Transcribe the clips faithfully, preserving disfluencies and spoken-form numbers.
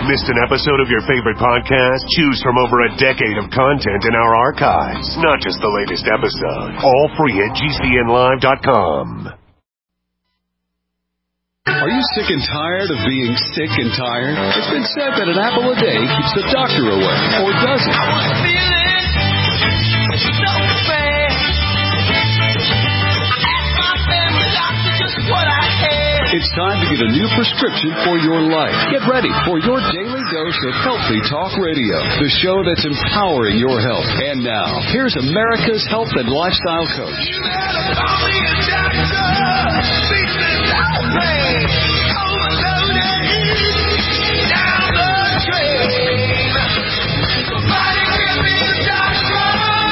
Missed an episode of your favorite podcast? Choose from over a decade of content in our archives, not just the latest episode. All free at G C N live dot com. Are you sick and tired of being sick and tired? It's been said that an apple a day keeps the doctor away, or does it? I was feeling so bad. I asked my family doctor just what I had. It's time to get a new prescription for your life. Get ready for your daily dose of Healthy Talk Radio, the show that's empowering your health. And now, here's America's health and lifestyle coach. You better call me a doctor. Fix this old pain. Overloaded. Down the drain. Somebody give me a doctor.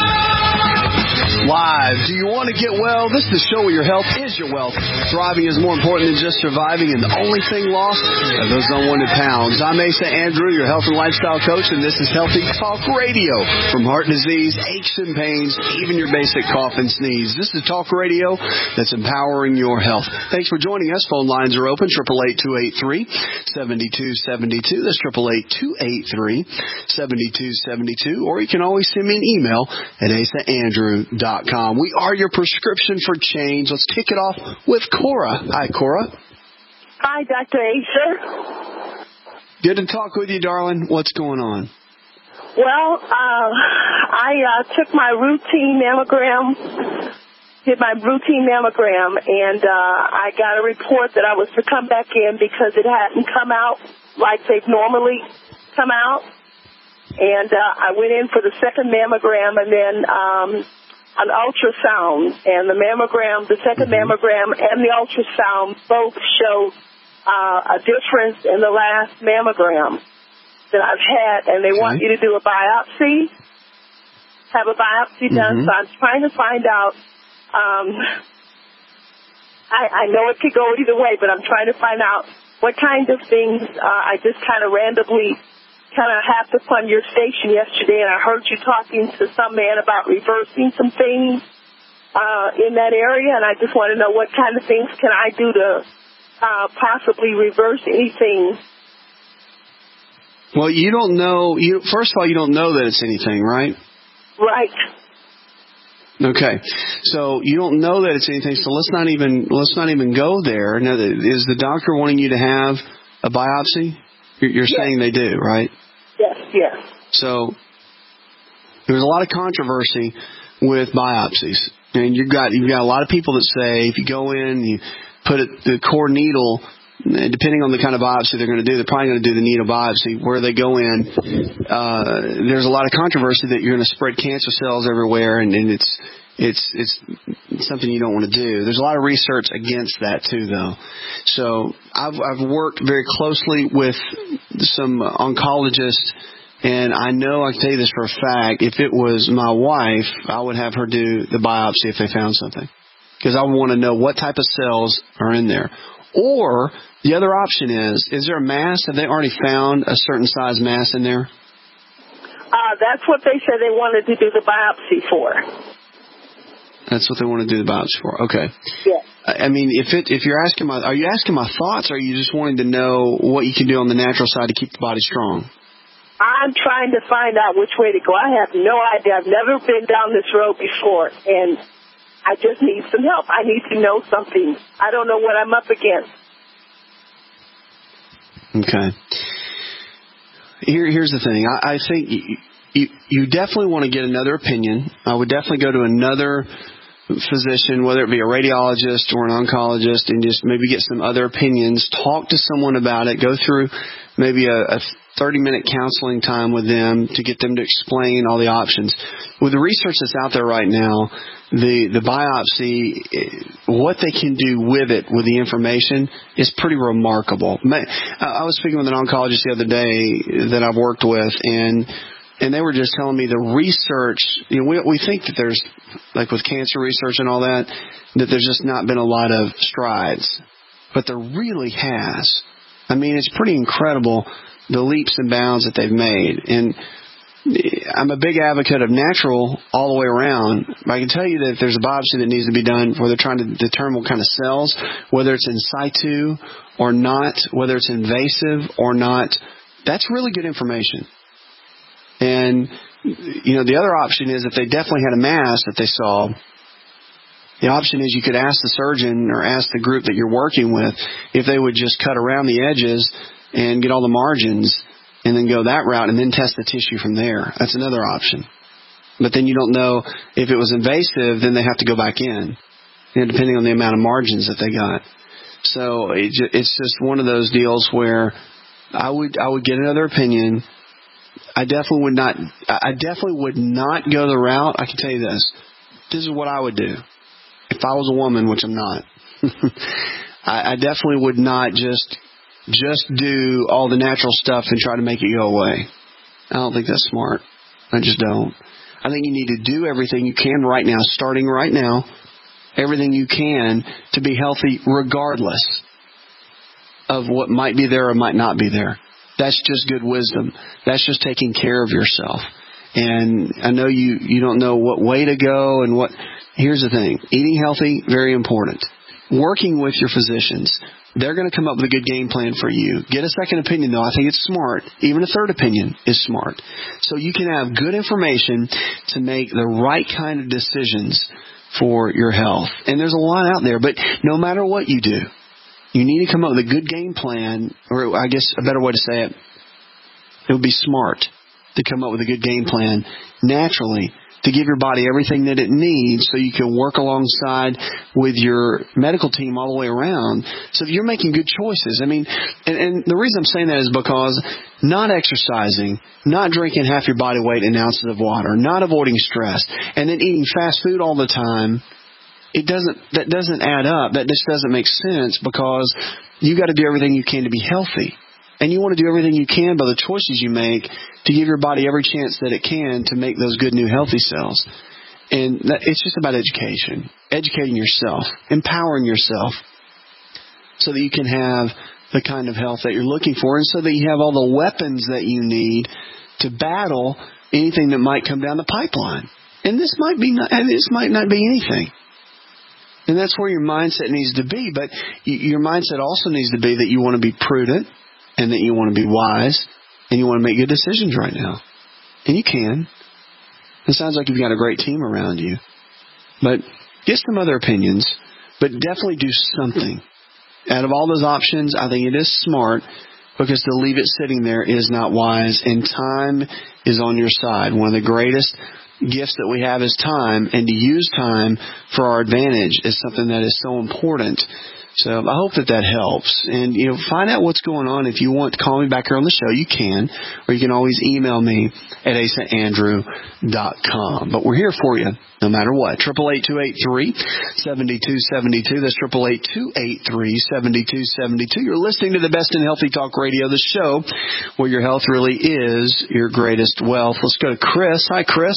Live. Do you want to get well? This is the show where your health is your wealth. Thriving is more important than just surviving, and the only thing lost are those unwanted pounds. I'm Asa Andrew, your health and lifestyle coach, and this is Healthy Talk Radio. From heart disease, aches and pains, even your basic cough and sneeze. This is Talk Radio that's empowering your health. Thanks for joining us. Phone lines are open, eight eight eight, two eight three, seven two seven two. That's eight eight eight, two eight three, seven two seven two. Or you can always send me an email at asa andrew dot com. We are your prescription for change. Let's kick it off with Cora. Hi, Cora. Hi, Doctor Asa. Good to talk with you, darling. What's going on? Well, uh, I uh, took my routine mammogram, did my routine mammogram, and uh, I got a report that I was to come back in because it hadn't come out like they've normally come out. And uh, I went in for the second mammogram and then um, an ultrasound. And the mammogram, the second mm-hmm. mammogram and the ultrasound both showed uh, a difference in the last mammogram that I've had. And they okay. want you to do a biopsy, have a biopsy done. Mm-hmm. So I'm trying to find out. Um, I, I know it could go either way, but I'm trying to find out what kind of things uh, I just kind of randomly kind of happened upon your station yesterday, and I heard you talking to some man about reversing some things uh, in that area, and I just want to know what kind of things can I do to uh, possibly reverse anything. Well, you don't know. You first of all, you don't know that it's anything, right? Right. Okay, so you don't know that it's anything. So let's not even let's not even go there. Now, is the doctor wanting you to have a biopsy? You're, you're yes. saying they do, right? Yes, yes. So there's a lot of controversy with biopsies, and you've got you've got a lot of people that say if you go in, you put it, the core needle. Depending on the kind of biopsy they're going to do, they're probably going to do the needle biopsy. Where they go in, uh, there's a lot of controversy that you're going to spread cancer cells everywhere, and, and it's it's it's something you don't want to do. There's a lot of research against that too, though. So I've I've worked very closely with some oncologists, and I know I can tell you this for a fact. If it was my wife, I would have her do the biopsy if they found something, because I want to know what type of cells are in there. Or the other option is, is there a mass? Have they already found a certain size mass in there? Uh, that's what they said they wanted to do the biopsy for. That's what they want to do the biopsy for. Okay. Yes. I mean, if it if you're asking my, are you asking my thoughts, or are you just wanting to know what you can do on the natural side to keep the body strong? I'm trying to find out which way to go. I have no idea. I've never been down this road before, and I just need some help. I need to know something. I don't know what I'm up against. Okay. Here, here's the thing. I, I think you, you, you definitely want to get another opinion. I would definitely go to another physician, whether it be a radiologist or an oncologist, and just maybe get some other opinions. Talk to someone about it. Go through maybe a, a thirty-minute counseling time with them to get them to explain all the options. With the research that's out there right now, the, the biopsy, what they can do with it, with the information, is pretty remarkable. I was speaking with an oncologist the other day that I've worked with, and and they were just telling me the research, you know, we, we think that there's, like with cancer research and all that, that there's just not been a lot of strides. But there really has. I mean, it's pretty incredible, the leaps and bounds that they've made. And I'm a big advocate of natural all the way around. But I can tell you that if there's a biopsy that needs to be done where they're trying to determine what kind of cells, whether it's in situ or not, whether it's invasive or not, That's really good information. And, you know, the other option is if they definitely had a mass that they saw, the option is you could ask the surgeon or ask the group that you're working with if they would just cut around the edges and get all the margins and then go that route and then test the tissue from there. That's another option. But then you don't know if it was invasive, then they have to go back in, you know, depending on the amount of margins that they got. So it, it's just one of those deals where I would I would get another opinion. I definitely would not. I definitely would not go the route. I can tell you this. This is what I would do if I was a woman, which I'm not. I, I definitely would not just just do all the natural stuff and try to make it go away. I don't think that's smart. I just don't. I think you need to do everything you can right now, starting right now, everything you can to be healthy regardless of what might be there or might not be there. That's just good wisdom. That's just taking care of yourself. And I know you, you don't know what way to go and what. Here's the thing. Eating healthy, very important. Working with your physicians. They're going to come up with a good game plan for you. Get a second opinion, though. I think it's smart. Even a third opinion is smart. So you can have good information to make the right kind of decisions for your health. And there's a lot out there. But no matter what you do, you need to come up with a good game plan, or I guess a better way to say it, it would be smart to come up with a good game plan naturally to give your body everything that it needs so you can work alongside with your medical team all the way around so that you're making good choices. I mean, and, and the reason I'm saying that is because not exercising, not drinking half your body weight in ounces of water, not avoiding stress, and then eating fast food all the time, it doesn't, that doesn't add up. That just doesn't make sense because you got to do everything you can to be healthy. And you want to do everything you can by the choices you make to give your body every chance that it can to make those good new healthy cells. And that, it's just about education, educating yourself, empowering yourself so that you can have the kind of health that you're looking for and so that you have all the weapons that you need to battle anything that might come down the pipeline. And this might be not, and this might not be anything. And that's where your mindset needs to be. But your mindset also needs to be that you want to be prudent, and that you want to be wise, and you want to make good decisions right now. And you can. It sounds like you've got a great team around you. But get some other opinions, but definitely do something. Out of all those options, I think it is smart because to leave it sitting there is not wise, and time is on your side. One of the greatest gifts that we have is time, and to use time for our advantage is something that is so important. So I hope that that helps. And, you know, find out what's going on. If you want to call me back here on the show, you can. Or you can always email me at a st andrew dot com. But we're here for you no matter what. eight eight eight, two eight three, seven two seven two. That's eight eight eight, two eight three, seven two seven two. You're listening to the Best in Healthy Talk Radio, the show where your health really is your greatest wealth. Let's go to Chris. Hi, Chris.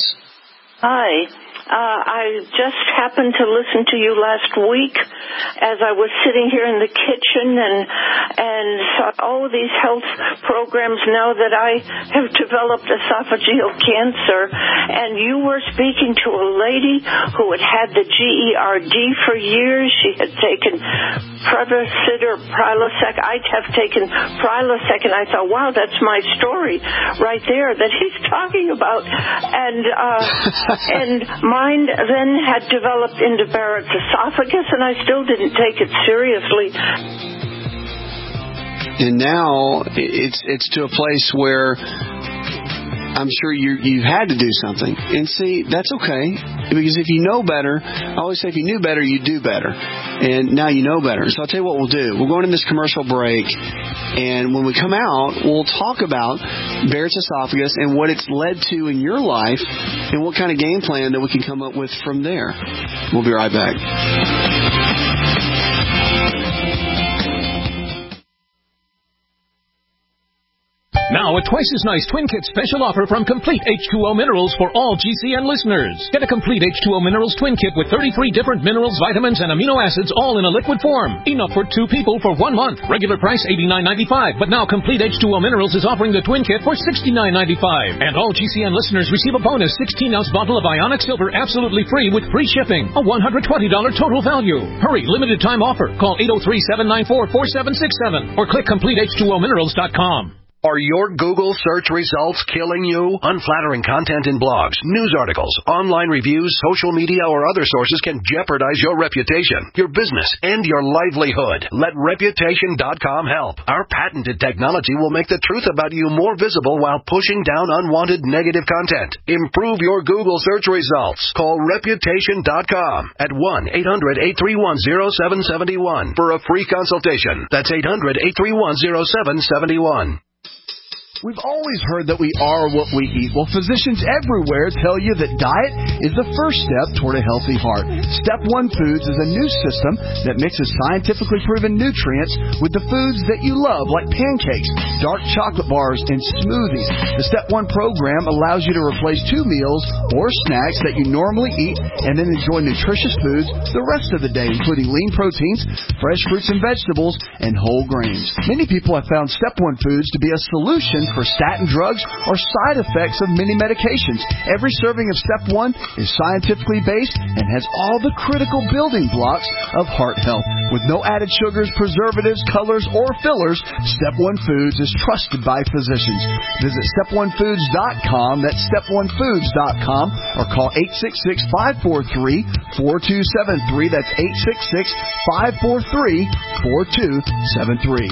Hi. Uh, I just happened to listen to you last week as I was sitting here in the kitchen and and thought, oh, these health programs now that I have developed esophageal cancer. And you were speaking to a lady who had had the G E R D for years. She had taken Prevacid or Prilosec. I have taken Prilosec, and I thought, wow, that's my story right there that he's talking about. And uh, and mine then had developed into Barrett's esophagus, and I still didn't take it seriously. And now it's it's to a place where I'm sure you you've had to do something. And see, that's okay. Because if you know better, I always say if you knew better, you do better. And now you know better. So I'll tell you what we'll do. We're going in this commercial break. And when we come out, we'll talk about Barrett's esophagus and what it's led to in your life and what kind of game plan that we can come up with from there. We'll be right back. Now, a twice as nice Twin Kit special offer from Complete H two O Minerals for all G C N listeners. Get a Complete H two O Minerals Twin Kit with thirty-three different minerals, vitamins, and amino acids all in a liquid form. Enough for two people for one month. Regular price eighty-nine ninety-five, but now Complete H two O Minerals is offering the Twin Kit for sixty-nine ninety-five. And all G C N listeners receive a bonus sixteen ounce bottle of Ionic Silver absolutely free with free shipping. A one hundred twenty dollars total value. Hurry, limited time offer. Call eight oh three, seven nine four, four seven six seven or click complete H two O minerals dot com. Are your Google search results killing you? Unflattering content in blogs, news articles, online reviews, social media, or other sources can jeopardize your reputation, your business, and your livelihood. Let Reputation dot com help. Our patented technology will make the truth about you more visible while pushing down unwanted negative content. Improve your Google search results. Call Reputation dot com at one eight hundred eight three one oh seven seven one for a free consultation. That's eight hundred eight three one oh seven seven one. We've always heard that we are what we eat. Well, physicians everywhere tell you that diet is the first step toward a healthy heart. Step One Foods is a new system that mixes scientifically proven nutrients with the foods that you love, like pancakes, dark chocolate bars, and smoothies. The Step One program allows you to replace two meals or snacks that you normally eat and then enjoy nutritious foods the rest of the day, including lean proteins, fresh fruits and vegetables, and whole grains. Many people have found Step One Foods to be a solution for statin drugs or side effects of many medications. Every serving of Step One is scientifically based and has all the critical building blocks of heart health. With no added sugars, preservatives, colors, or fillers, Step One Foods is trusted by physicians. Visit step one foods dot com, that's step one foods dot com, or call eight six six, five four three, four two seven three. That's eight six six, five four three, four two seven three.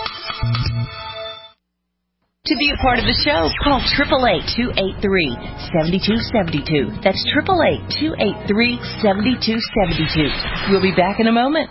To be a part of the show, call eight eight eight, two eight three, seven two seven two. That's eight eight eight, two eight three, seven two seven two. We'll be back in a moment.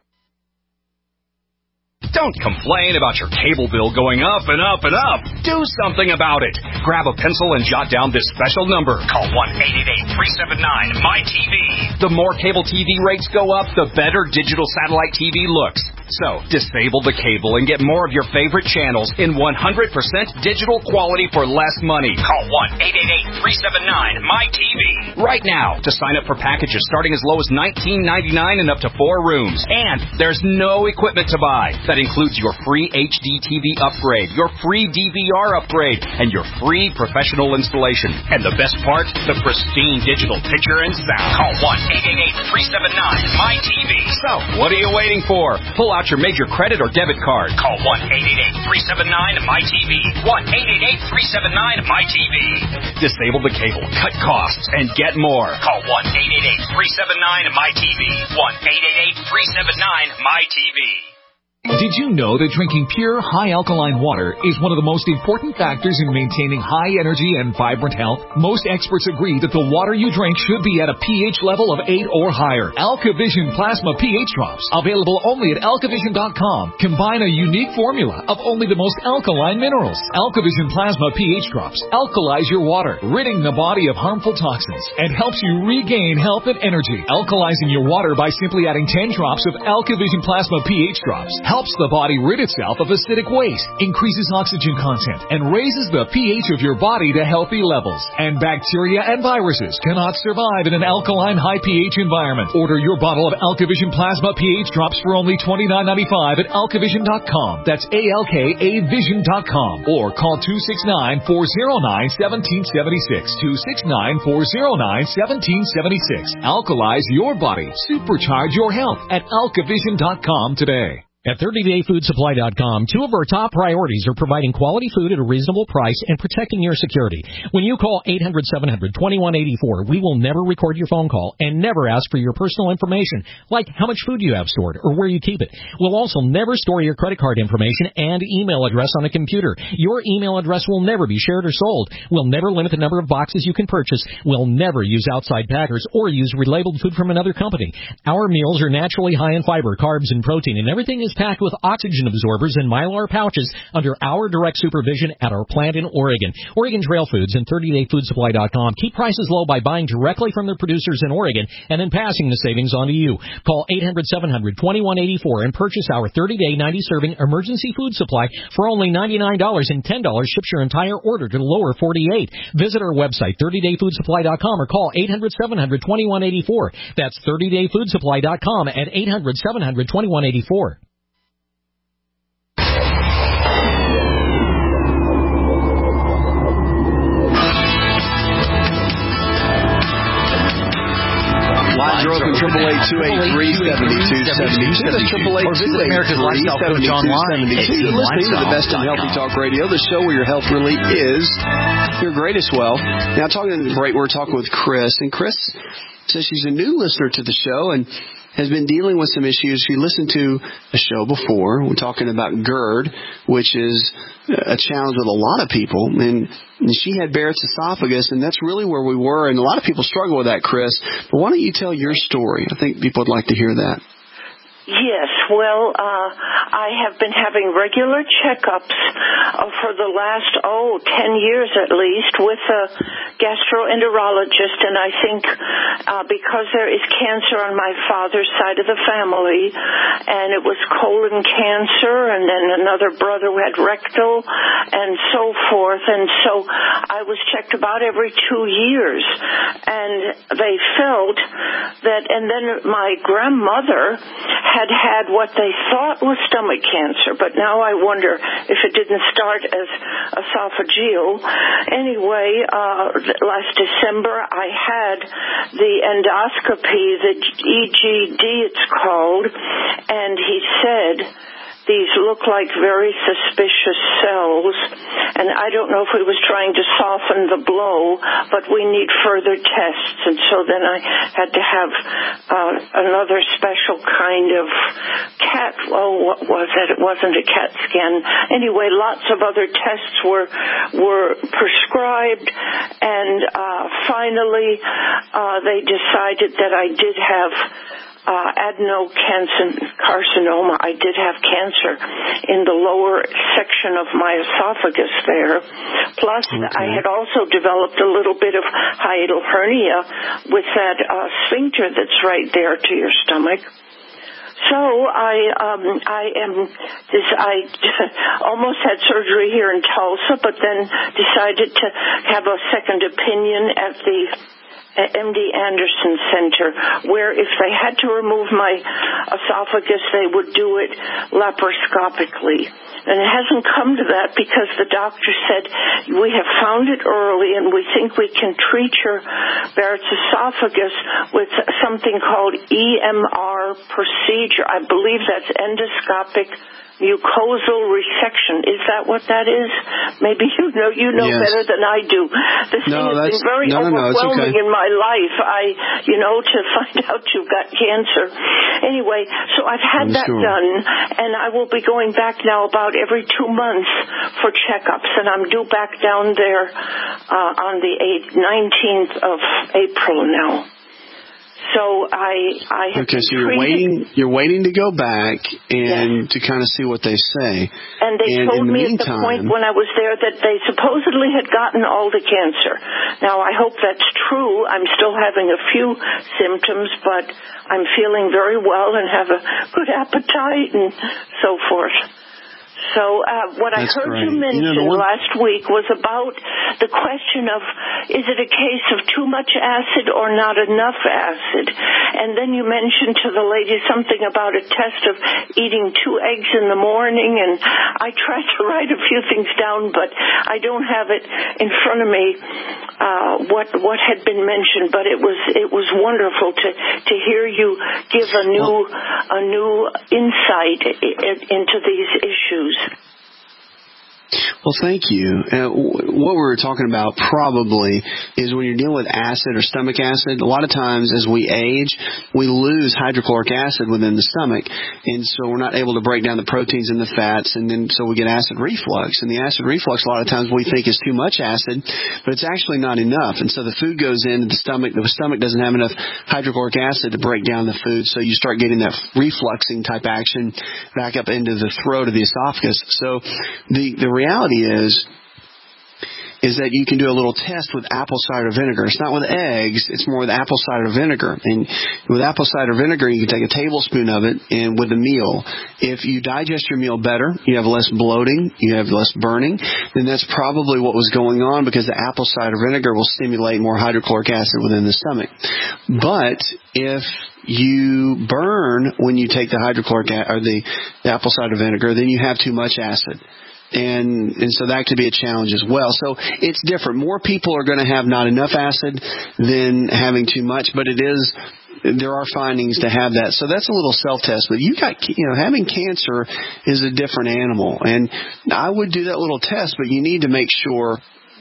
Don't complain about your cable bill going up and up and up. Do something about it. Grab a pencil and jot down this special number. Call one eight eight eight, three seven nine, M Y T V. The more cable T V rates go up, the better digital satellite T V looks. So, disable the cable and get more of your favorite channels in one hundred percent digital quality for less money. Call one eight eight eight, three seven nine, M Y T V right now to sign up for packages starting as low as nineteen ninety-nine and up to four rooms. And there's no equipment to buy. That includes your free H D T V upgrade, your free D V R upgrade, and your free professional installation. And the best part, the pristine digital picture and sound. Call one eight eight eight, three seven nine, M Y T V. So, what are you waiting for? Pull out your major credit or debit card. Call one eight eight eight, three seven nine, M Y T V. one eight eight eight, three seven nine, M Y T V. Disable the cable, cut costs, and get more. Call one eight eight eight, three seven nine, M Y T V. one eight eight eight, three seven nine, M Y T V. Did you know that drinking pure, high-alkaline water is one of the most important factors in maintaining high energy and vibrant health? Most experts agree that the water you drink should be at a pH level of eight or higher. AlkaVision Plasma pH Drops, available only at alkavision dot com, combine a unique formula of only the most alkaline minerals. AlkaVision Plasma pH Drops alkalize your water, ridding the body of harmful toxins, and helps you regain health and energy. Alkalizing your water by simply adding ten drops of AlkaVision Plasma pH Drops helps the body rid itself of acidic waste, increases oxygen content, and raises the pH of your body to healthy levels. And bacteria and viruses cannot survive in an alkaline high pH environment. Order your bottle of AlkaVision Plasma pH Drops for only twenty-nine ninety-five at alkavision dot com. That's A L K A vision dot com. Or call two six nine, four oh nine, one seven seven six. two six nine, four oh nine, one seven seven six. Alkalize your body. Supercharge your health at alkavision dot com today. At thirty day food supply dot com, two of our top priorities are providing quality food at a reasonable price and protecting your security. When you call eight hundred, seven hundred, twenty-one eighty-four, we will never record your phone call and never ask for your personal information, like how much food you have stored or where you keep it. We'll also never store your credit card information and email address on a computer. Your email address will never be shared or sold. We'll never limit the number of boxes you can purchase. We'll never use outside packers or use relabeled food from another company. Our meals are naturally high in fiber, carbs, and protein, and everything is packed with oxygen absorbers and Mylar pouches under our direct supervision at our plant in Oregon. Oregon Trail Foods and thirty day food supply dot com keep prices low by buying directly from their producers in Oregon and then passing the savings on to you. Call eight hundred, seven hundred, twenty-one eighty-four and purchase our thirty day, ninety serving emergency food supply for only ninety-nine dollars, and ten dollars ships your entire order to the lower forty-eight. Visit our website, thirty day food supply dot com, or call eight hundred, seven hundred, twenty-one eighty-four. That's thirty day food supply dot com at eight hundred, seven hundred, twenty-one eighty-four. Lines are open, triple eight, two eight three, seven two seven two. That's triple eight, two eight three, seven two seven two. You're listening to the Best in Healthy Talk Radio, the show where your health really is your greatest wealth. Now, talking in the break, we're talking with Chris, and Chris says she's a new listener to the show and has been dealing with some issues. She listened to a show before. We're talking about GERD, which is a challenge with a lot of people. And, and she had Barrett's esophagus, and that's really where we were. And a lot of people struggle with that, Chris. But why don't you tell your story? I think people would like to hear that. Yes, well, uh, I have been having regular checkups uh, for the last, oh, ten years at least with a gastroenterologist, and I think uh, because there is cancer on my father's side of the family, and it was colon cancer, and then another brother who had rectal, and so forth, and so I was checked about every two years, and they felt that, and then my grandmother had had what they thought was stomach cancer, but now I wonder if it didn't start as esophageal. Anyway, uh, last December I had the endoscopy, the E G D it's called, and he said, these look like very suspicious cells, and I don't know if he was trying to soften the blow, but we need further tests. And so then I had to have uh, another special kind of CAT, oh, what was it? It wasn't a CAT scan. Anyway, lots of other tests were were prescribed, and uh, finally uh, they decided that I did have Uh, adenocarcinoma. I did have cancer in the lower section of my esophagus there. Plus, okay. I had also developed a little bit of hiatal hernia with that uh, sphincter that's right there to your stomach. So I um, I am this I almost had surgery here in Tulsa, but then decided to have a second opinion at the M D Anderson Center, where if they had to remove my esophagus, they would do it laparoscopically. And it hasn't come to that because the doctor said, we have found it early and we think we can treat your Barrett's esophagus with something called E M R procedure. I believe that's endoscopic mucosal resection. Is that what that is? Maybe you know you know yes. better than I do. This no, thing has that's, been very no, no, overwhelming no, okay. in my life. I, you know, to find out you've got cancer. Anyway, so I've had I'm that sure. done, and I will be going back now about every two months for checkups, and I'm due back down there uh, on the nineteenth of April now. So I, I have okay. So you're waiting. You're waiting to go back and yes. to kind of see what they say. And they and told the me meantime, at the point when I was there that they supposedly had gotten all the cancer. Now I hope that's true. I'm still having a few symptoms, but I'm feeling very well and have a good appetite and so forth. So uh, what That's I heard great. you mention you know, one... last week was about the question of, is it a case of too much acid or not enough acid? And then you mentioned to the lady something about a test of eating two eggs in the morning, and I tried to write a few things down, but I don't have it in front of me, uh, what what had been mentioned, but it was it was wonderful to, to hear you give a new, a new insight into these issues. Well, thank you. Uh, what we were talking about probably is when you're dealing with acid or stomach acid, a lot of times as we age, we lose hydrochloric acid within the stomach, and so we're not able to break down the proteins and the fats, and then so we get acid reflux. And the acid reflux a lot of times we think is too much acid, but it's actually not enough. And so the food goes into the stomach. The stomach doesn't have enough hydrochloric acid to break down the food, so you start getting that refluxing type action back up into the throat of the esophagus. So the, the reality is is that you can do a little test with apple cider vinegar. It's not with eggs. It's more with apple cider vinegar. And with apple cider vinegar, you can take a tablespoon of it and with a meal. If you digest your meal better, you have less bloating, you have less burning, then that's probably what was going on, because the apple cider vinegar will stimulate more hydrochloric acid within the stomach. But if you burn when you take the hydrochloric or the, the apple cider vinegar, then you have too much acid. And and so that could be a challenge as well. So it's different. More people are going to have not enough acid than having too much, but it is there are findings to have that. So that's a little self-test. But you got, you know, having cancer is a different animal. And I would do that little test, but you need to make sure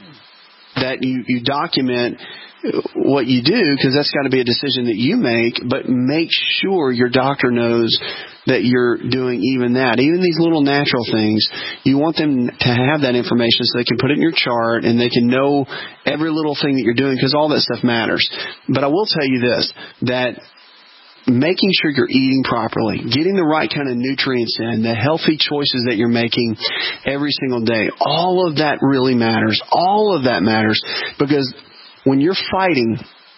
that you, you document what you do, because that's got to be a decision that you make, but make sure your doctor knows that you're doing even that. Even these little natural things, you want them to have that information so they can put it in your chart and they can know every little thing that you're doing, because all that stuff matters. But I will tell you this, that making sure you're eating properly, getting the right kind of nutrients in, the healthy choices that you're making every single day, all of that really matters. All of that matters, because when you're fighting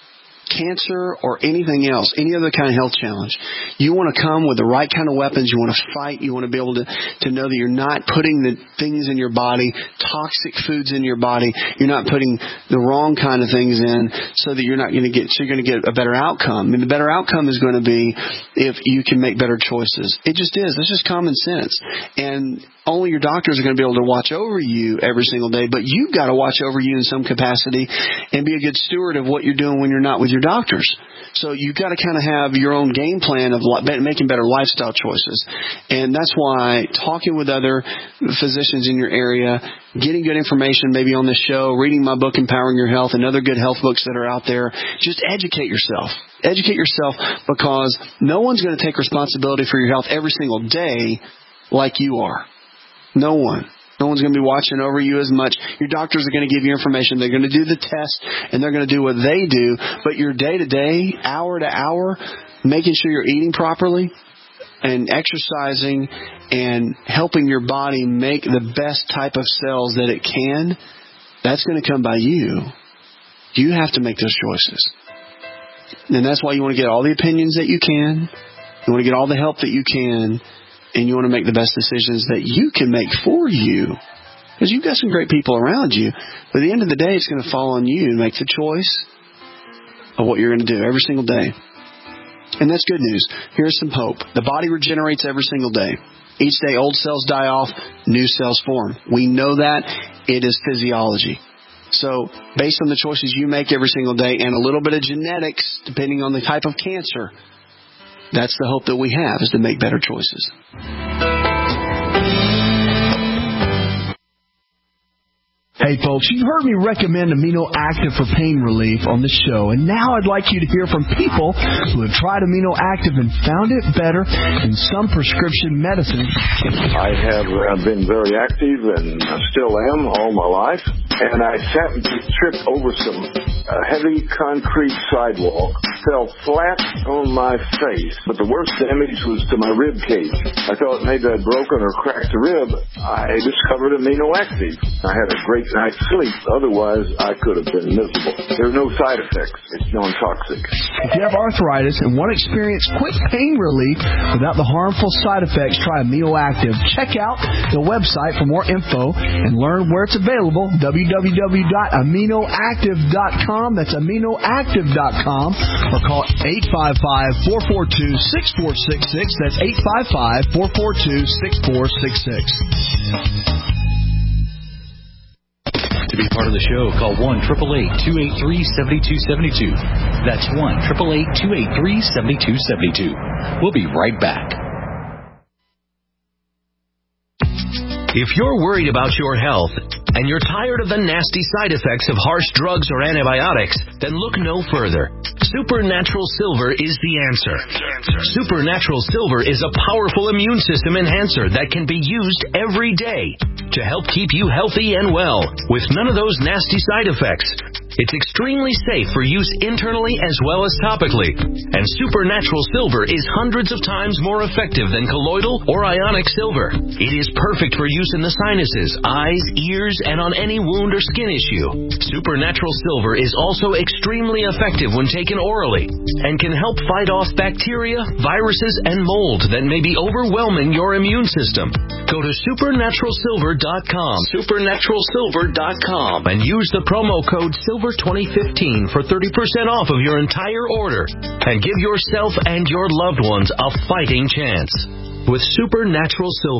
cancer or anything else, any other kind of health challenge, you want to come with the right kind of weapons. You want to fight. You want to be able to, to know that you're not putting the things in your body, toxic foods in your body. You're not putting the wrong kind of things in, so that you're not going to get, so you're going to get a better outcome. I mean, the better outcome is going to be if you can make better choices. It just is. It's just common sense. And only your doctors are going to be able to watch over you every single day, but you've got to watch over you in some capacity and be a good steward of what you're doing when you're not with your doctors. So you've got to kind of have your own game plan of making better lifestyle choices. And that's why talking with other physicians in your area, getting good information maybe on the show, reading my book, Empowering Your Health, and other good health books that are out there, just educate yourself. Educate yourself, because no one's going to take responsibility for your health every single day like you are. No one. No one's going to be watching over you as much. Your doctors are going to give you information. They're going to do the test, and they're going to do what they do. But your day-to-day, hour-to-hour, making sure you're eating properly and exercising and helping your body make the best type of cells that it can, that's going to come by you. You have to make those choices. And that's why you want to get all the opinions that you can. You want to get all the help that you can. And you want to make the best decisions that you can make for you. Because you've got some great people around you. But at the end of the day, it's going to fall on you to make the choice of what you're going to do every single day. And that's good news. Here's some hope. The body regenerates every single day. Each day, old cells die off, new cells form. We know that. It is physiology. So based on the choices you make every single day and a little bit of genetics, depending on the type of cancer, that's the hope that we have, is to make better choices. Hey folks, you've heard me recommend Amino Active for pain relief on the show, and now I'd like you to hear from people who have tried Amino Active and found it better than some prescription medicines. I have uh, been very active, and I still am all my life, and I happened to trip over some uh, heavy concrete sidewalk, fell flat on my face, but the worst damage was to my rib cage. I thought maybe I'd broken or cracked a rib. I discovered Amino Active. I had a great night's sleep. Otherwise, I could have been miserable. There are no side effects. It's non-toxic. If you have arthritis and want to experience quick pain relief without the harmful side effects, try Amino Active. Check out the website for more info and learn where it's available, w w w dot amino active dot com. That's amino active dot com. Or call eight five five, four four two, six four six six. That's eight five five, four four two, six four six six. To be part of the show, call one eight eight eight, two eight three, seven two seven two. That's one eight eight eight, two eight three, seven two seven two. We'll be right back. If you're worried about your health and you're tired of the nasty side effects of harsh drugs or antibiotics, then look no further. Supernatural Silver is the answer. Supernatural Silver is a powerful immune system enhancer that can be used every day to help keep you healthy and well with none of those nasty side effects. It's extremely safe for use internally as well as topically. And Supernatural Silver is hundreds of times more effective than colloidal or ionic silver. It is perfect for use in the sinuses, eyes, ears, and on any wound or skin issue. Supernatural Silver is also extremely effective when taken orally and can help fight off bacteria, viruses, and mold that may be overwhelming your immune system. Go to supernatural silver dot com, supernatural silver dot com, and use the promo code silver twenty fifteen for thirty percent off of your entire order and give yourself and your loved ones a fighting chance with Supernatural Silver.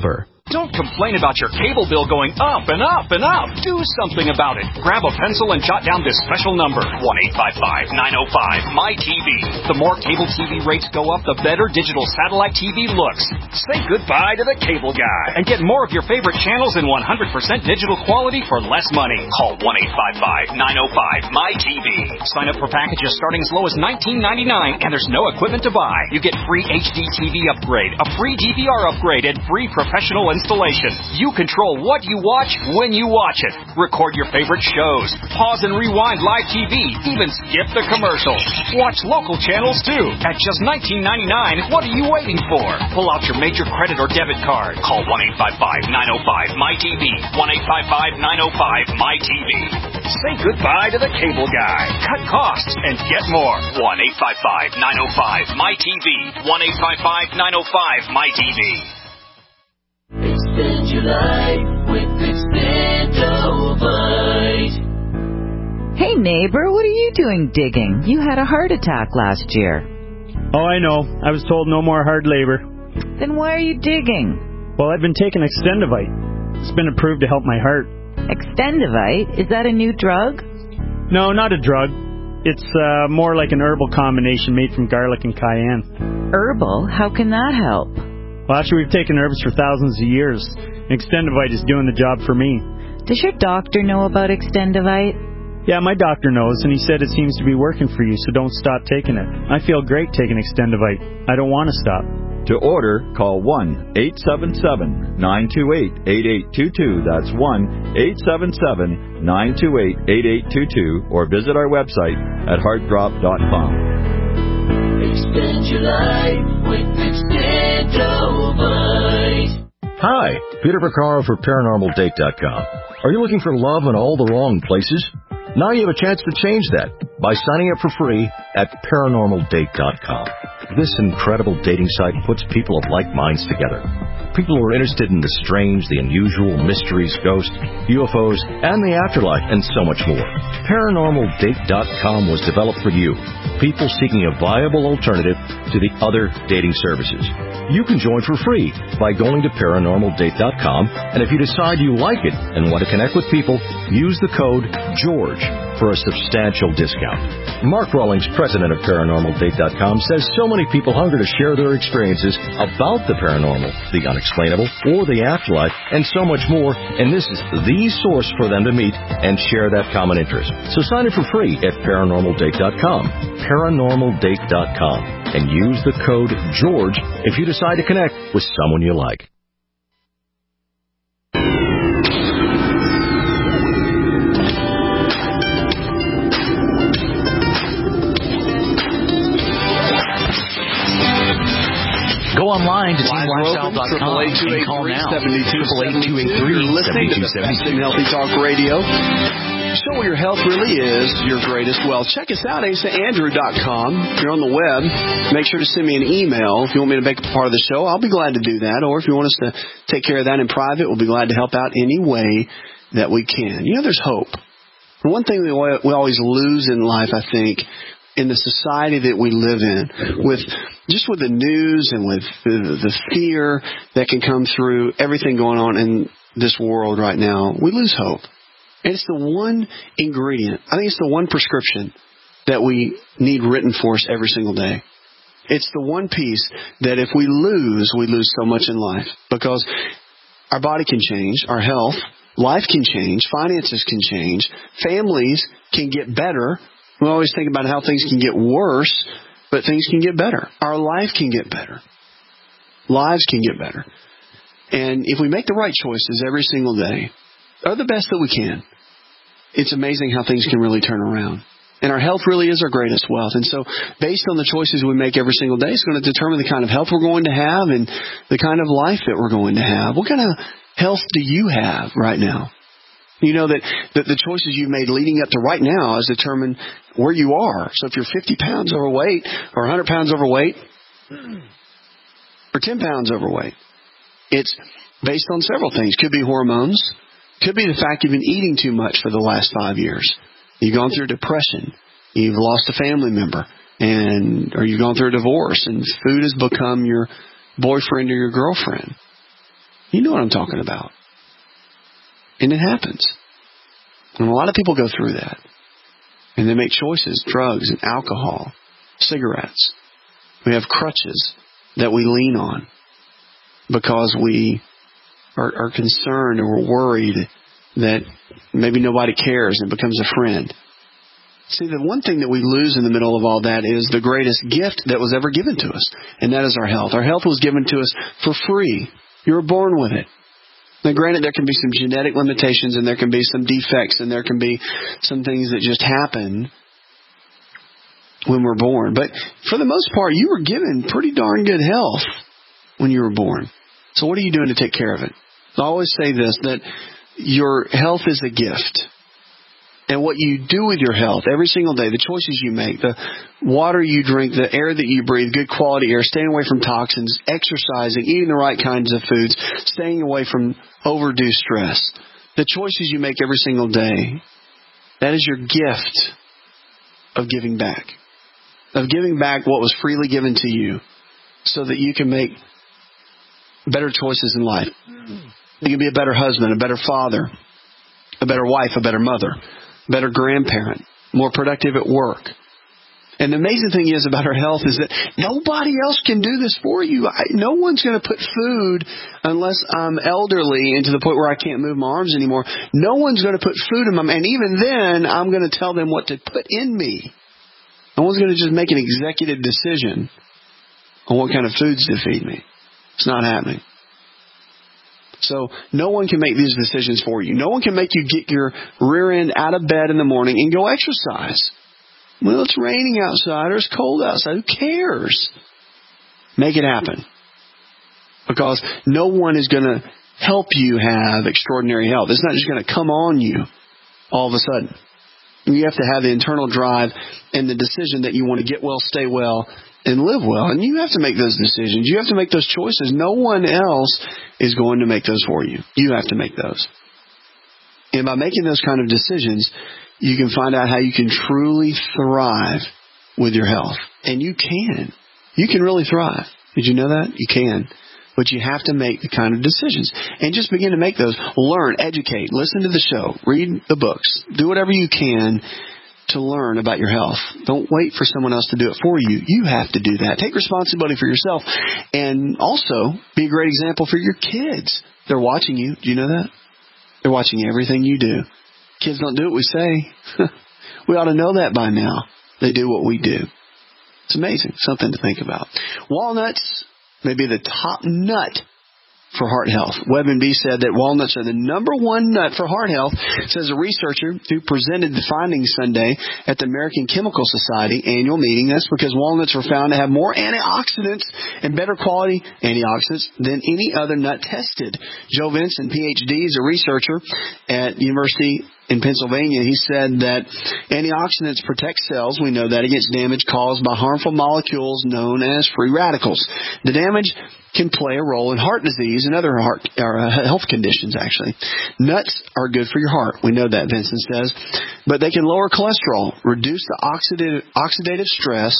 Don't complain about your cable bill going up and up and up. Do something about it. Grab a pencil and jot down this special number, one eight five five, nine oh five, M Y T V. The more cable T V rates go up, the better digital satellite T V looks. Say goodbye to the cable guy and get more of your favorite channels in one hundred percent digital quality for less money. Call one eight five five, nine oh five, M Y T V. Sign up for packages starting as low as nineteen ninety-nine, and there's no equipment to buy. You get free H D T V upgrade, a free D V R upgrade, and free professional installation. You control what you watch when you watch it. Record your favorite shows. Pause and rewind live T V. Even skip the commercials. Watch local channels too. At just nineteen ninety-nine, what are you waiting for? Pull out your major credit or debit card. Call one eight five five, nine oh five, M Y T V. one eight five five, nine oh five, M Y T V. Say goodbye to the cable guy. Cut costs and get more. one eight five five, nine oh five, M Y T V. one eight five five, nine oh five, M Y T V. Extend your life with Extendovite. Hey neighbor, what are you doing digging? You had a heart attack last year. Oh, I know. I was told no more hard labor. Then why are you digging? Well, I've been taking Extendovite. It's been approved to help my heart. Extendovite? Is that a new drug? No, not a drug. It's uh, more like an herbal combination made from garlic and cayenne. Herbal? How can that help? Well, actually, we've taken herbs for thousands of years. Extendovite is doing the job for me. Does your doctor know about Extendovite? Yeah, my doctor knows, and he said it seems to be working for you, so don't stop taking it. I feel great taking Extendovite. I don't want to stop. To order, call one eight seven seven, nine two eight, eight eight two two. That's one eight seven seven, nine two eight, eight eight two two, or visit our website at heartdrop dot com. Extend your life with Extendovite. Hi, Peter Vaccaro for paranormal date dot com. Are you looking for love in all the wrong places? Now you have a chance to change that by signing up for free at paranormal date dot com. This incredible dating site puts people of like minds together. People who are interested in the strange, the unusual, mysteries, ghosts, U F Os, and the afterlife, and so much more. paranormal date dot com was developed for you, people seeking a viable alternative to the other dating services. You can join for free by going to paranormal date dot com, and if you decide you like it and want to connect with people, use the code GEORGE for a substantial discount. Mark Rawlings, president of paranormal date dot com, says so many people hunger to share their experiences about the paranormal, the unexplainable, or the afterlife, and so much more, and this is the source for them to meet and share that common interest. So sign up for free at paranormal date dot com, paranormal date dot com, and use the code GEORGE if you decide to connect with someone you like. Go online to team lifestyle dot com and call now. Triple eight two eight three seven two seven two. Healthy Talk Radio. Show where your health really is your greatest wealth. Check us out, asa andrew dot com. If you're on the web, make sure to send me an email. If you want me to make a part of the show, I'll be glad to do that. Or if you want us to take care of that in private, we'll be glad to help out any way that we can. You know, there's hope. One thing we we always lose in life, I think, in the society that we live in, with just with the news and with the, the fear that can come through everything going on in this world right now, we lose hope. And it's the one ingredient, I think it's the one prescription that we need written for us every single day. It's the one piece that if we lose, we lose so much in life. Because our body can change, our health, life can change, finances can change, families can get better. We always think about how things can get worse, but things can get better. Our life can get better. Lives can get better. And if we make the right choices every single day, or the best that we can, it's amazing how things can really turn around. And our health really is our greatest wealth. And so based on the choices we make every single day, it's going to determine the kind of health we're going to have and the kind of life that we're going to have. What kind of health do you have right now? You know that, that the choices you've made leading up to right now has determined where you are. So if you're fifty pounds overweight or one hundred pounds overweight or ten pounds overweight, it's based on several things. Could be hormones. Could be the fact you've been eating too much for the last five years. You've gone through depression. You've lost a family member. and or you've gone through a divorce and food has become your boyfriend or your girlfriend. You know what I'm talking about. And it happens. And a lot of people go through that. And they make choices, drugs and alcohol, cigarettes. We have crutches that we lean on because we are, are concerned or we're worried that maybe nobody cares and becomes a friend. See, the one thing that we lose in the middle of all that is the greatest gift that was ever given to us, and that is our health. Our health was given to us for free. You were born with it. Now, granted, there can be some genetic limitations, and there can be some defects, and there can be some things that just happen when we're born. But for the most part, you were given pretty darn good health when you were born. So what are you doing to take care of it? I always say this, that your health is a gift. And what you do with your health every single day, the choices you make, the water you drink, the air that you breathe, good quality air, staying away from toxins, exercising, eating the right kinds of foods, staying away from overdue stress, the choices you make every single day, that is your gift of giving back, of giving back what was freely given to you so that you can make better choices in life. You can be a better husband, a better father, a better wife, a better mother, better grandparent, more productive at work. And the amazing thing is about our health is that nobody else can do this for you. I, no one's going to put food, unless I'm elderly and to the point where I can't move my arms anymore, no one's going to put food in my mouth. And even then, I'm going to tell them what to put in me. No one's going to just make an executive decision on what kind of foods to feed me. It's not happening. So no one can make these decisions for you. No one can make you get your rear end out of bed in the morning and go exercise. Well, it's raining outside or it's cold outside. Who cares? Make it happen. Because no one is going to help you have extraordinary health. It's not just going to come on you all of a sudden. You have to have the internal drive and the decision that you want to get well, stay well, and live well. And you have to make those decisions. You have to make those choices. No one else is going to make those for you. You have to make those. And by making those kind of decisions, you can find out how you can truly thrive with your health. And you can. You can really thrive. Did you know that? You can. But you have to make the kind of decisions. And just begin to make those. Learn, educate, listen to the show, read the books, do whatever you can to learn about your health. Don't wait for someone else to do it for you. You have to do that. Take responsibility for yourself. And also, be a great example for your kids. They're watching you. Do you know that? They're watching everything you do. Kids don't do what we say. We ought to know that by now. They do what we do. It's amazing. Something to think about. Walnuts may be the top nut for heart health. WebMD said that walnuts are the number one nut for heart health, says a researcher who presented the findings Sunday at the American Chemical Society annual meeting. That's because walnuts were found to have more antioxidants and better quality antioxidants than any other nut tested. Joe Vinson, P H D, is a researcher at University in Pennsylvania. He said that antioxidants protect cells, we know that, against damage caused by harmful molecules known as free radicals. The damage can play a role in heart disease and other heart or health conditions, actually. Nuts are good for your heart. We know that, Vincent says. But they can lower cholesterol, reduce the oxidative, oxidative stress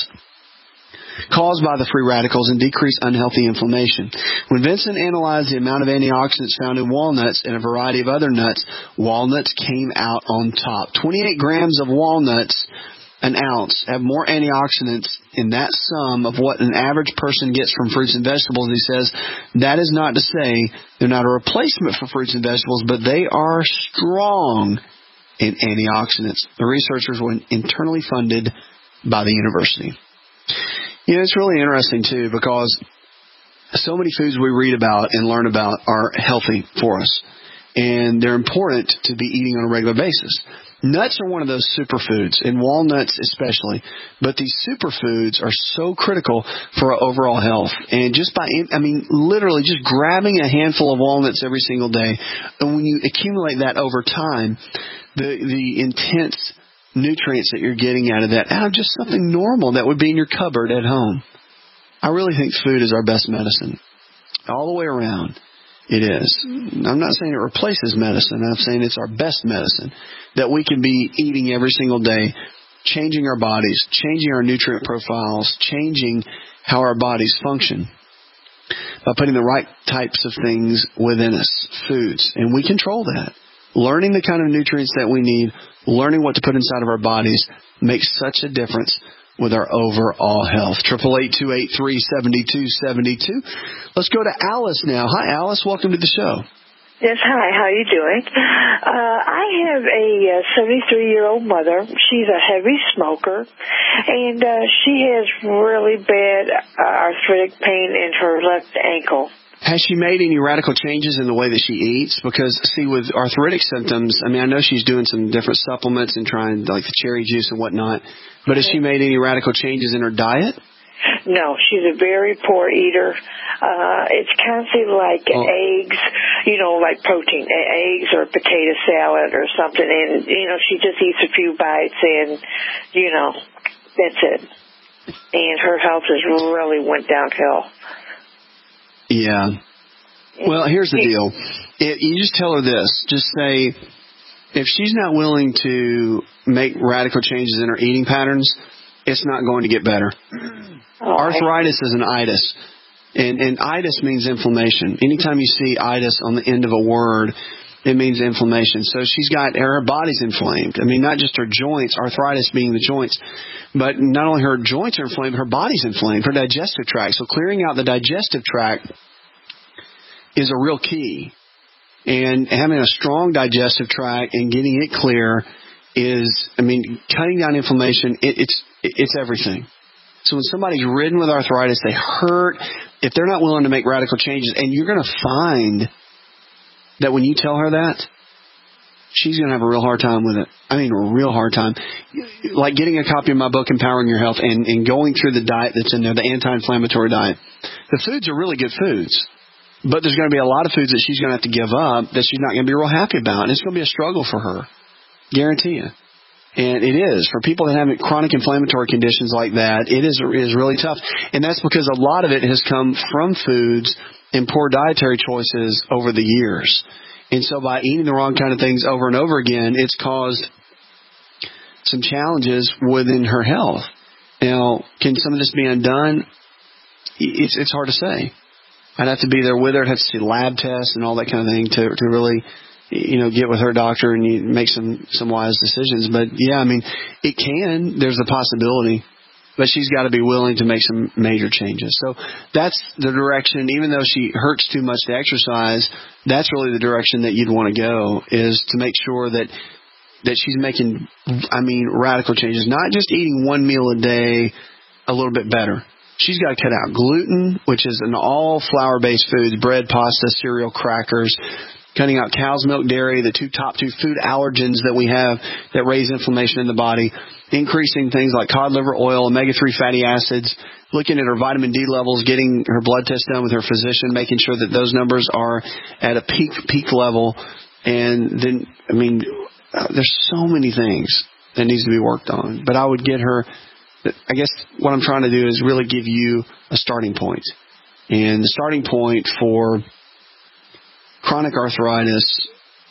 caused by the free radicals, and decrease unhealthy inflammation. When Vincent analyzed the amount of antioxidants found in walnuts and a variety of other nuts, walnuts came out on top. twenty-eight grams of walnuts an ounce have more antioxidants in that sum of what an average person gets from fruits and vegetables. He says that is not to say they're not a replacement for fruits and vegetables, but they are strong in antioxidants. The researchers were internally funded by the university. You know, it's really interesting, too, because so many foods we read about and learn about are healthy for us, and they're important to be eating on a regular basis. Nuts are one of those superfoods, and walnuts especially, but these superfoods are so critical for our overall health. And just by, I mean, literally just grabbing a handful of walnuts every single day, and when you accumulate that over time, the the intense nutrients that you're getting out of that, out of just something normal that would be in your cupboard at home. I really think food is our best medicine. All the way around, it is. I'm not saying it replaces medicine. I'm saying it's our best medicine that we can be eating every single day, changing our bodies, changing our nutrient profiles, changing how our bodies function. by putting the right types of things within us, foods. And we control that. Learning the kind of nutrients that we need, learning what to put inside of our bodies makes such a difference with our overall health. Triple eight two eight three seventy two seventy two. Let's go to Alice now. Hi, Alice. Welcome to the show. Yes, hi. How are you doing? Uh, I have a seventy-three-year-old mother. She's a heavy smoker, and uh, she has really bad uh, arthritic pain in her left ankle. Has she made any radical changes in the way that she eats? Because, see, with arthritic symptoms, I mean, I know she's doing some different supplements and trying, like the cherry juice and whatnot, but has she made any radical changes in her diet? No, she's a very poor eater. Uh, it's constantly like oh. eggs, you know, like protein, eggs or potato salad or something, and, you know, she just eats a few bites and, you know, that's it. And her health has really went downhill. Yeah. Well, here's the deal. It, you just tell her this. Just say, if she's not willing to make radical changes in her eating patterns, it's not going to get better. Oh, Arthritis is an itis. And, and itis means inflammation. Anytime you see itis on the end of a word, it means inflammation. So she's got, her body's inflamed. I mean, not just her joints, arthritis being the joints, but not only her joints are inflamed, her body's inflamed, her digestive tract. So clearing out the digestive tract is a real key. And having a strong digestive tract and getting it clear is, I mean, cutting down inflammation, it, it's it's everything. So when somebody's ridden with arthritis, they hurt, if they're not willing to make radical changes, and you're going to find that when you tell her that, she's going to have a real hard time with it. I mean, a real hard time. Like getting a copy of my book, Empowering Your Health, and, and going through the diet that's in there, the anti-inflammatory diet. The foods are really good foods, but there's going to be a lot of foods that she's going to have to give up that she's not going to be real happy about, and it's going to be a struggle for her. Guarantee you. And it is. For people that have chronic inflammatory conditions like that, it is, is really tough. And that's because a lot of it has come from foods and poor dietary choices over the years. And so by eating the wrong kind of things over and over again, it's caused some challenges within her health. Now, can some of this be undone? It's, it's hard to say. I'd have to be there with her. I'd have to see lab tests and all that kind of thing to, to really, you know, get with her doctor and you make some, some wise decisions. But, yeah, I mean, it can. There's a possibility. But she's got to be willing to make some major changes. So that's the direction. Even though she hurts too much to exercise, that's really the direction that you'd want to go, is to make sure that that she's making, I mean, radical changes. Not just eating one meal a day a little bit better. She's got to cut out gluten, which is an all flour-based food, bread, pasta, cereal, crackers. Cutting out cow's milk, dairy, the two top two food allergens that we have that raise inflammation in the body. Increasing things like cod liver oil, omega three fatty acids. Looking at her vitamin D levels, getting her blood test done with her physician, making sure that those numbers are at a peak peak level. And then, I mean, uh, there's so many things that needs to be worked on. But I would get her, I guess what I'm trying to do is really give you a starting point. And the starting point for chronic arthritis,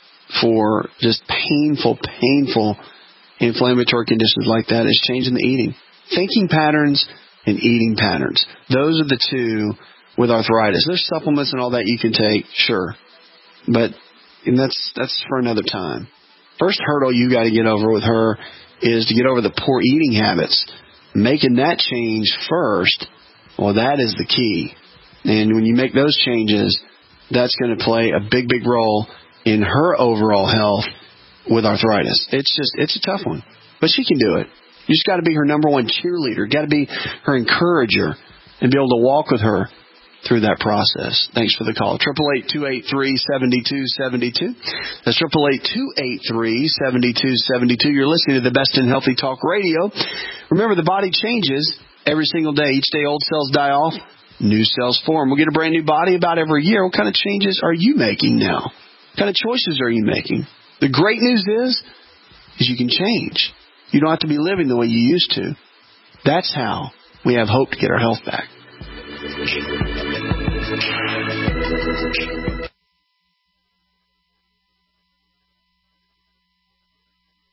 for just painful, painful inflammatory conditions like that, is changing the eating. Thinking patterns and eating patterns. Those are the two with arthritis. There's supplements and all that you can take, sure. But and that's that's for another time. First hurdle you got to get over with her is to get over the poor eating habits. Making that change first, well, that is the key. And when you make those changes, that's going to play a big, big role in her overall health with arthritis. It's just, it's a tough one. But she can do it. You just got to be her number one cheerleader. Got to be her encourager and be able to walk with her through that process. Thanks for the call. eight eight eight, two eight three, seven two seven two. That's eight eight eight, two eight three, seven two seven two. You're listening to the Best in Healthy Talk Radio. Remember, the body changes every single day. Each day old cells die off, new cells form. We'll get a brand new body about every year. What kind of changes are you making now? What kind of choices are you making? The great news is, is you can change. You don't have to be living the way you used to. That's how we have hope to get our health back.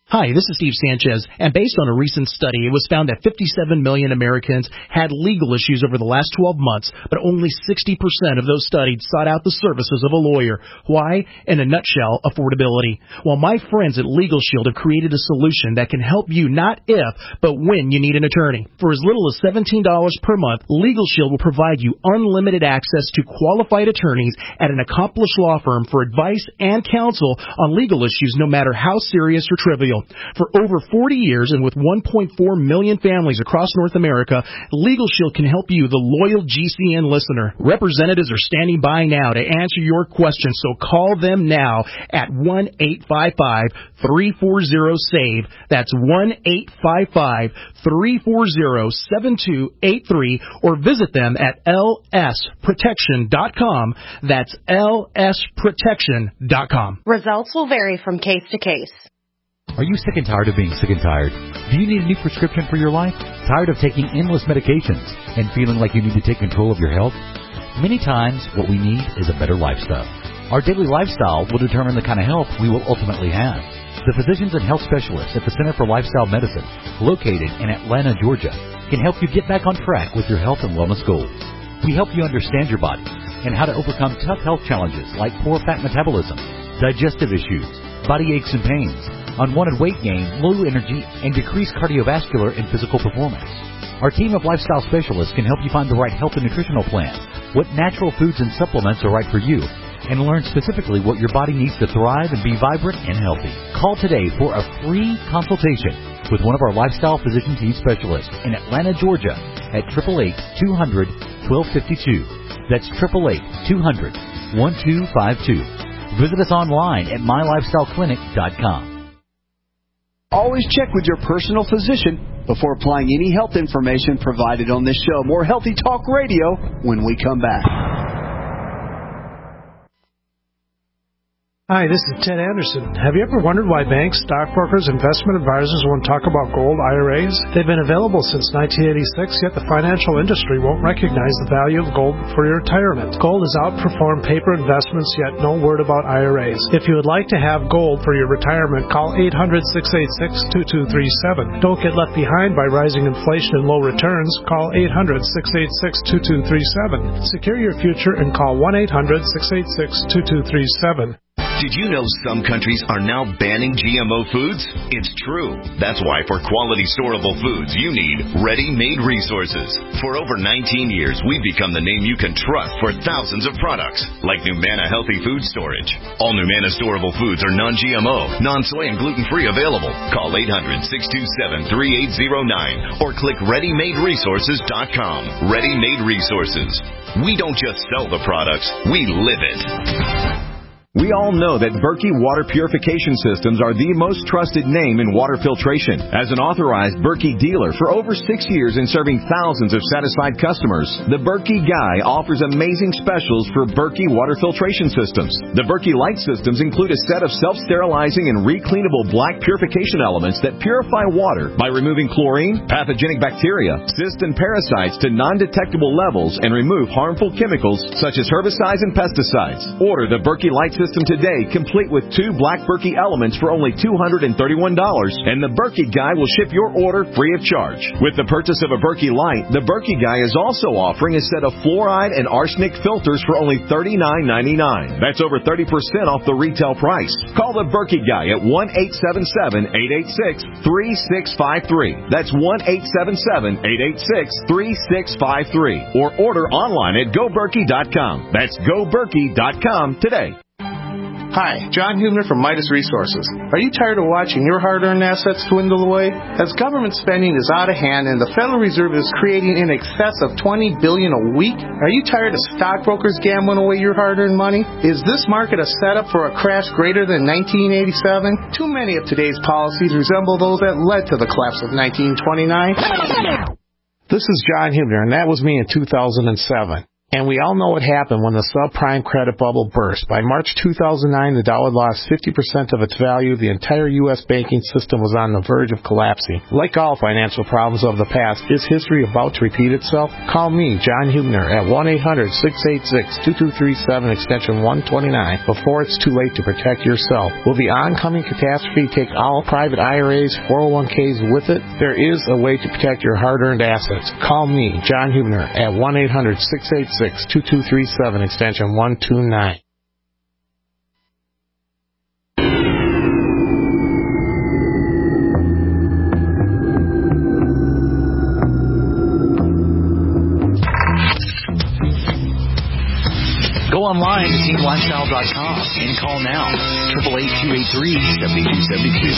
Hi, this is Steve Sanchez, and based on a recent study, it was found that fifty-seven million Americans had legal issues over the last twelve months, but only sixty percent of those studied sought out the services of a lawyer. Why? In a nutshell, affordability. Well, my friends at Legal Shield have created a solution that can help you not if, but when you need an attorney. For as little as seventeen dollars per month, Legal Shield will provide you unlimited access to qualified attorneys at an accomplished law firm for advice and counsel on legal issues, no matter how serious or trivial. For over forty years and with one point four million families across North America, Legal Shield can help you, the loyal G C N listener. Representatives are standing by now to answer your questions, so call them now at one eight five five, three four zero, S A V E. That's one eight five five, three four zero, seven two eight three, or visit them at L S protection dot com. That's L S protection dot com. Results will vary from case to case. Are you sick and tired of being sick and tired? Do you need a new prescription for your life? Tired of taking endless medications and feeling like you need to take control of your health? Many times, what we need is a better lifestyle. Our daily lifestyle will determine the kind of health we will ultimately have. The physicians and health specialists at the Center for Lifestyle Medicine, located in Atlanta, Georgia, can help you get back on track with your health and wellness goals. We help you understand your body and how to overcome tough health challenges like poor fat metabolism, digestive issues, body aches and pains, unwanted weight gain, low energy, and decreased cardiovascular and physical performance. Our team of lifestyle specialists can help you find the right health and nutritional plan, what natural foods and supplements are right for you, and learn specifically what your body needs to thrive and be vibrant and healthy. Call today for a free consultation with one of our lifestyle physician team specialists in Atlanta, Georgia at eight eight eight, two hundred, twelve fifty-two. That's eight eight eight, two hundred, twelve fifty-two. Visit us online at my lifestyle clinic dot com. Always check with your personal physician before applying any health information provided on this show. More Healthy Talk Radio when we come back. Hi, this is Ted Anderson. Have you ever wondered why banks, stockbrokers, investment advisors won't talk about gold I R As? They've been available since nineteen eighty-six, yet the financial industry won't recognize the value of gold for your retirement. Gold has outperformed paper investments, yet no word about I R As. If you would like to have gold for your retirement, call eight hundred, six eight six, two two three seven. Don't get left behind by rising inflation and low returns. Call eight hundred, six eight six, two two three seven. Secure your future and call one eight hundred, six eight six, two two three seven. Did you know some countries are now banning G M O foods? It's true. That's why for quality storable foods, you need ready-made resources. For over nineteen years, we've become the name you can trust for thousands of products, like Numana Healthy Food Storage. All Numana storable foods are non-G M O, non-soy, and gluten-free available. Call eight hundred, six two seven, three eight zero nine or click ready made resources dot com. Ready-Made Resources. We don't just sell the products, we live it. We all know that Berkey Water Purification Systems are the most trusted name in water filtration. As an authorized Berkey dealer for over six years and serving thousands of satisfied customers, the Berkey Guy offers amazing specials for Berkey Water Filtration Systems. The Berkey Light Systems include a set of self-sterilizing and recleanable black purification elements that purify water by removing chlorine, pathogenic bacteria, cysts, and parasites to non-detectable levels and remove harmful chemicals such as herbicides and pesticides. Order the Berkey Light System today, complete with two black Berkey elements for only two hundred thirty-one dollars, and the Berkey Guy will ship your order free of charge. With the purchase of a Berkey Light, the Berkey Guy is also offering a set of fluoride and arsenic filters for only thirty-nine ninety-nine. That's over thirty percent off the retail price. Call the Berkey Guy at one eight seven seven, eight eight six, three six five three. That's one eight seven seven, eight eight six, three six five three. Or order online at go berkey dot com. That's go berkey dot com today. Hi, John Hubner from Midas Resources. Are you tired of watching your hard-earned assets dwindle away? As government spending is out of hand and the Federal Reserve is creating in excess of twenty billion dollars a week, are you tired of stockbrokers gambling away your hard-earned money? Is this market a setup for a crash greater than nineteen eighty-seven? Too many of today's policies resemble those that led to the collapse of nineteen twenty-nine. This is John Hubner, and that was me in two thousand seven. And we all know what happened when the subprime credit bubble burst. By March two thousand nine, the dollar lost fifty percent of its value. The entire U S banking system was on the verge of collapsing. Like all financial problems of the past, is history about to repeat itself? Call me, John Hubner, at one eight hundred, six eight six, two two three seven, extension one twenty-nine, before it's too late to protect yourself. Will the oncoming catastrophe take all private I R As, four oh one k's with it? There is a way to protect your hard-earned assets. Call me, John Hubner, at one eight hundred, six eight six, two two three seven, extension one two nine. Go online to team lifestyle dot com and call now, eight eight eight, two eight three, seven two seven two.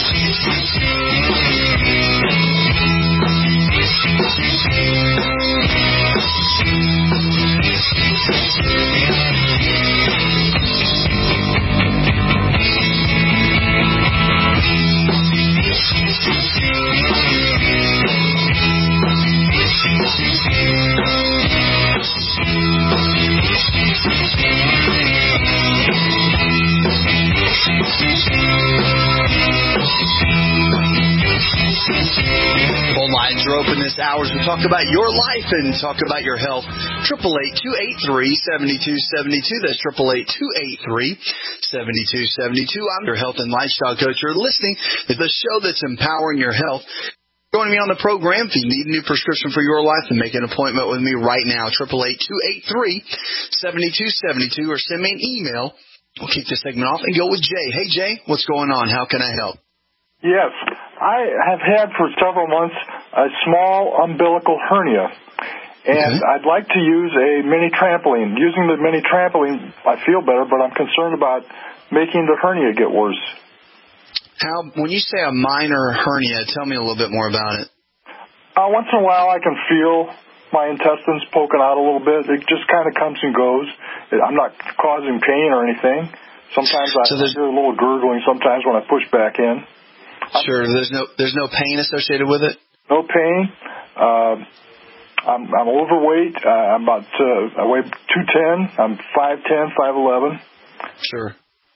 Phone lines are open this hour as we talk about your life and talk about your health. eight eight eight, two eight three, seven two seven two. That's eight eight eight, two eight three, seven two seven two. I'm your health and lifestyle coach. You're listening to the show that's empowering your health. Joining me on the program, if you need a new prescription for your life, then make an appointment with me right now, eight eight eight, two eight three, seven two seven two, or send me an email. We'll kick this segment off and go with Jay. Hey, Jay, what's going on? How can I help? Yes, I have had for several months a small umbilical hernia, and mm-hmm. I'd like to use a mini trampoline. Using the mini trampoline, I feel better, but I'm concerned about making the hernia get worse. How? When you say a minor hernia, tell me a little bit more about it. Uh, once in a while, I can feel my intestines poking out a little bit. It just kind of comes and goes. I'm not causing pain or anything. Sometimes I so hear a little gurgling sometimes when I push back in. Sure. There's no there's no pain associated with it? No pain. Uh, I'm, I'm overweight. Uh, I'm about, uh, I weigh two ten. I'm five ten, five eleven. Sure.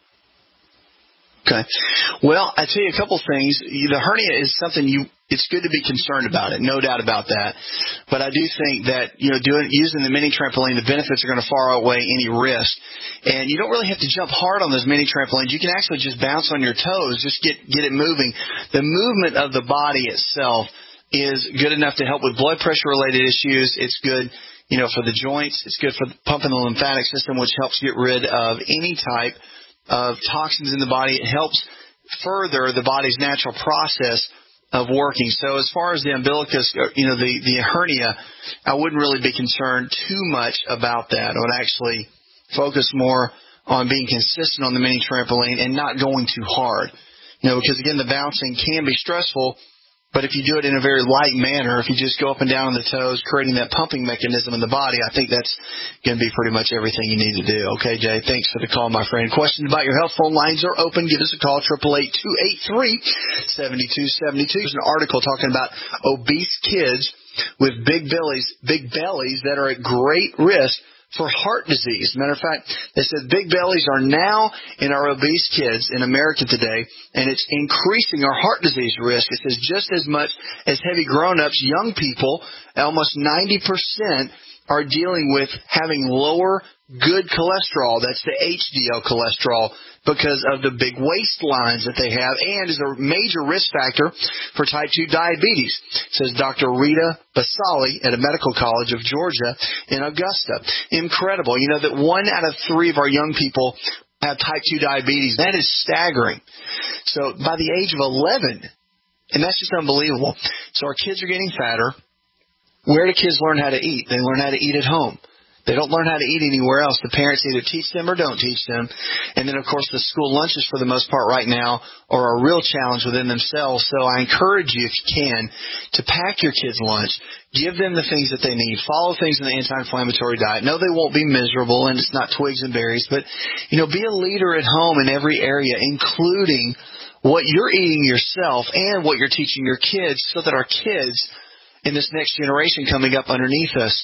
Okay. Well, I tell you a couple things. The hernia is something you, it's good to be concerned about it, no doubt about that. But I do think that, you know, doing, using the mini trampoline, the benefits are going to far outweigh any risk. And you don't really have to jump hard on those mini trampolines. You can actually just bounce on your toes, just get, get it moving. The movement of the body itself is good enough to help with blood pressure related issues. It's good, you know, for the joints. It's good for pumping the lymphatic system, which helps get rid of any type of toxins in the body. It helps further the body's natural process of working. So as far as the umbilicus, you know, the, the hernia, I wouldn't really be concerned too much about that. I would actually focus more on being consistent on the mini trampoline and not going too hard. You know, because again, the bouncing can be stressful, but if you do it in a very light manner, if you just go up and down on the toes, creating that pumping mechanism in the body, I think that's going to be pretty much everything you need to do. Okay, Jay, thanks for the call, my friend. Questions about your health phone lines are open. Give us a call, eight eight eight, two eight three, seven two seven two. There's an article talking about obese kids with big bellies, big bellies that are at great risk for heart disease. Matter of fact, they said big bellies are now in our obese kids in America today, and it's increasing our heart disease risk. It says just as much as heavy grown-ups, young people, almost ninety percent are dealing with having lower good cholesterol. That's the H D L cholesterol because of the big waistlines that they have, and is a major risk factor for type two diabetes, says Doctor Rita Basali at a medical college of Georgia in Augusta. Incredible. You know that one out of three of our young people have type two diabetes. That is staggering. So by the age of eleven, and that's just unbelievable. So our kids are getting fatter. Where do kids learn how to eat? They learn how to eat at home. They don't learn how to eat anywhere else. The parents either teach them or don't teach them. And then, of course, the school lunches, for the most part right now, are a real challenge within themselves. So I encourage you, if you can, to pack your kids' lunch. Give them the things that they need. Follow things in the anti-inflammatory diet. No, they won't be miserable, and it's not twigs and berries. But, you know, be a leader at home in every area, including what you're eating yourself and what you're teaching your kids, so that our kids in this next generation coming up underneath us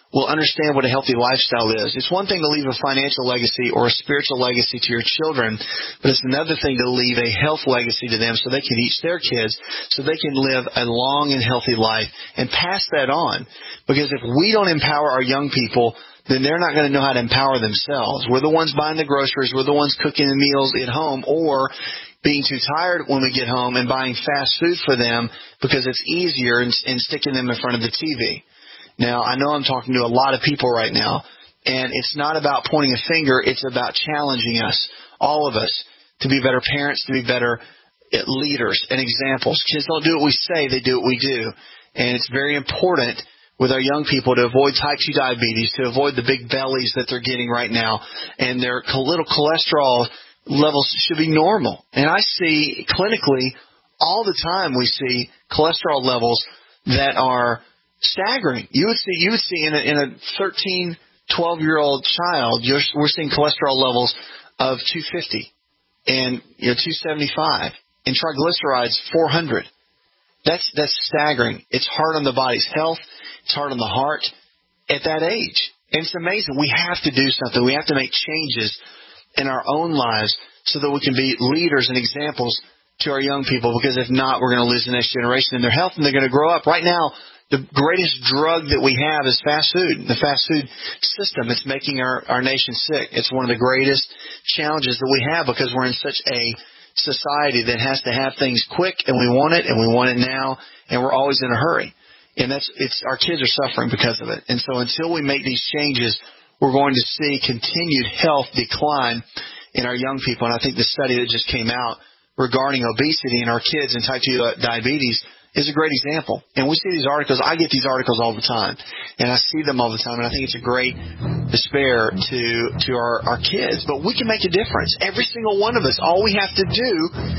will understand what a healthy lifestyle is. It's one thing to leave a financial legacy or a spiritual legacy to your children, but it's another thing to leave a health legacy to them so they can teach their kids, so they can live a long and healthy life and pass that on. Because if we don't empower our young people, then they're not going to know how to empower themselves. We're the ones buying the groceries. We're the ones cooking the meals at home, or being too tired when we get home and buying fast food for them because it's easier, and, and sticking them in front of the T V. Now, I know I'm talking to a lot of people right now, and it's not about pointing a finger. It's about challenging us, all of us, to be better parents, to be better leaders and examples. Kids don't do what we say. They do what we do. And it's very important with our young people to avoid type two diabetes, to avoid the big bellies that they're getting right now, and their little cholesterol levels should be normal. And I see clinically all the time, we see cholesterol levels that are staggering. You would see, you would see in a, in a thirteen, twelve-year-old child, you're, we're seeing cholesterol levels of two fifty and you know two seventy-five, and triglycerides four hundred. That's that's staggering. It's hard on the body's health. It's hard on the heart at that age. And it's amazing. We have to do something. We have to make changes in our own lives so that we can be leaders and examples to our young people, because if not, we're going to lose the next generation in their health, and they're going to grow up. Right now, the greatest drug that we have is fast food, the fast food system. It's making our, our nation sick. It's one of the greatest challenges that we have, because we're in such a society that has to have things quick, and we want it, and we want it now, and we're always in a hurry. And that's it's our kids are suffering because of it. And so until we make these changes, we're going to see continued health decline in our young people. And I think the study that just came out regarding obesity in our kids and type two diabetes is a great example. And we see these articles. I get these articles all the time, and I see them all the time, and I think it's a great despair to to our, our kids. But we can make a difference. Every single one of us, all we have to do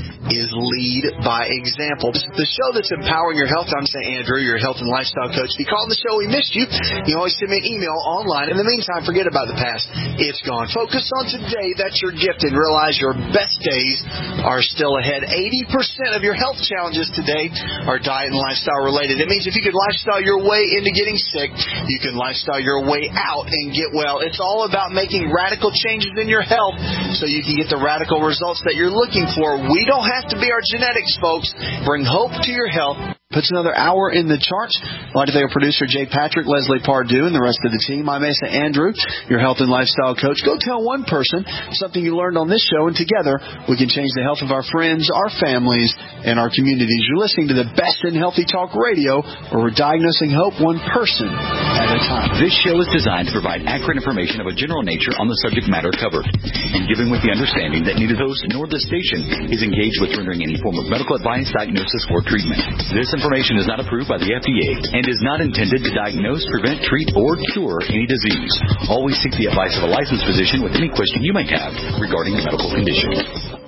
is lead by example. The show that's empowering your health, I'm saying, Andrew, your health and lifestyle coach. If you call the show, we missed you, you can always send me an email online. In the meantime, forget about the past. It's gone. Focus on today. That's your gift, and realize your best days are still ahead. eighty percent of your health challenges today are diet and lifestyle related. It means if you could lifestyle your way into getting sick, you can lifestyle your way out and get well. It's all about making radical changes in your health so you can get the radical results that you're looking for. We don't have to be our genetics, folks. Bring hope to your health. Puts another hour in the charts. I'd like to thank our producer, Jay Patrick, Leslie Pardue, and the rest of the team. I'm Mesa Andrew, your health and lifestyle coach. Go tell one person something you learned on this show, and together we can change the health of our friends, our families, and our communities. You're listening to the best in healthy talk radio, where we're diagnosing hope one person at a time. This show is designed to provide accurate information of a general nature on the subject matter covered, and given with the understanding that neither host nor the station is engaged with rendering any form of medical advice, diagnosis, or treatment. This information is not approved by the F D A and is not intended to diagnose, prevent, treat, or cure any disease. Always seek the advice of a licensed physician with any question you may have regarding a medical condition.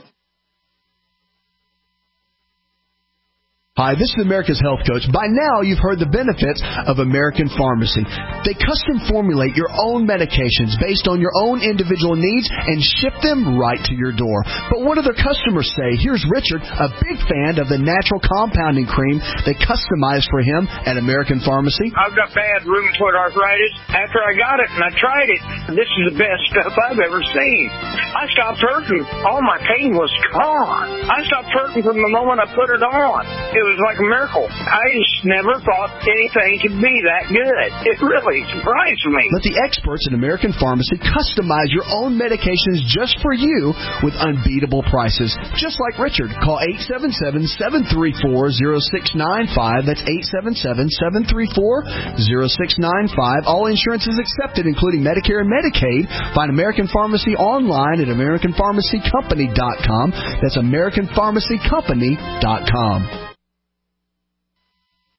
Hi, this is America's Health Coach. By now, you've heard the benefits of American Pharmacy. They custom formulate your own medications based on your own individual needs and ship them right to your door. But what do their customers say? Here's Richard, a big fan of the natural compounding cream they customized for him at American Pharmacy. I've got bad rheumatoid arthritis. After I got it and I tried it, this is the best stuff I've ever seen. I stopped hurting. All my pain was gone. I stopped hurting from the moment I put it on. It was like a miracle. I just never thought anything could be that good. It really surprised me. Let the experts at American Pharmacy customize your own medications just for you with unbeatable prices. Just like Richard. Call eight seven seven, seven three four, zero six nine five. That's eight seven seven, seven three four, zero six nine five. All insurance is accepted, including Medicare and Medicaid. Find American Pharmacy online at American Pharmacy Company dot com. That's American Pharmacy Company dot com.